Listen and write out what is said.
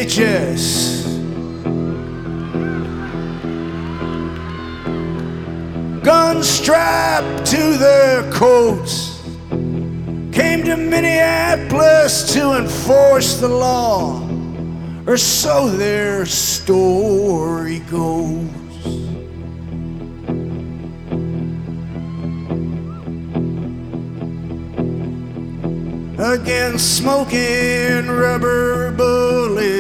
VHS. Guns strapped to their coats, came to Minneapolis to enforce the law, or so their story goes. Against smoking rubber bullets,